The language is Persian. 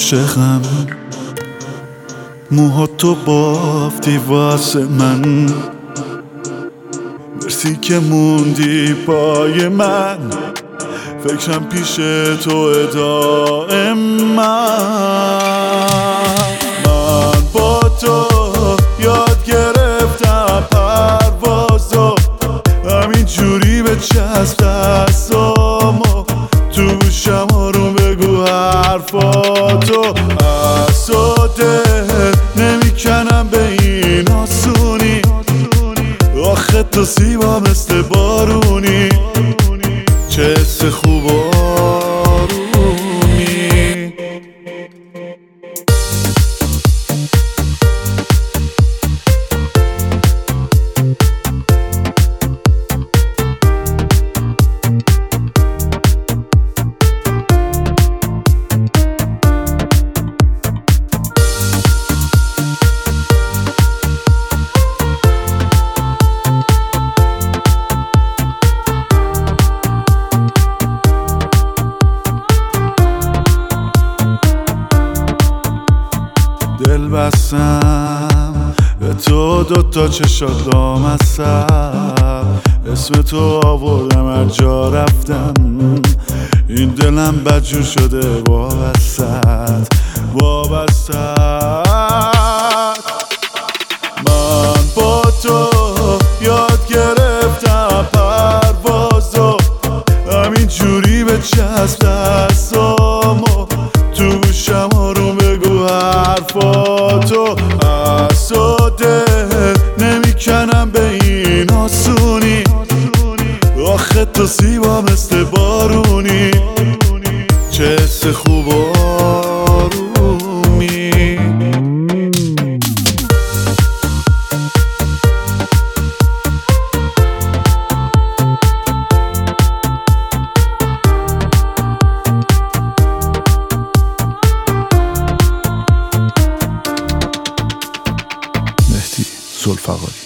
عاشقم، موها تو بافتی واسه من، مرسی که موندی پای من، فکرم پیش تو دائم. من با تو یاد گرفتم پروازو، همین جوری به چسب دستامو، تو گوشم آروم بگو حرفاتو. از تو دل نمیکنم به این آسونی، آخه تو زیبا مثل بارونی، چه حس خوب و آرومی. دل بستم به تو، دوتا چشات لامصب، اسم تو آوردم هر جا رفتم، این دلم بدجور شده وابستت. من با تو یاد گرفتم پروازو، همین جوری به چسب دستامو، تو گوشم آروم بگو حرفاتو. از تو دل نمیکنم به این آسونی، آخه تو زیبا مثل بارونی، چه حس خوب و آرومی. مهدی ذوالفقاری.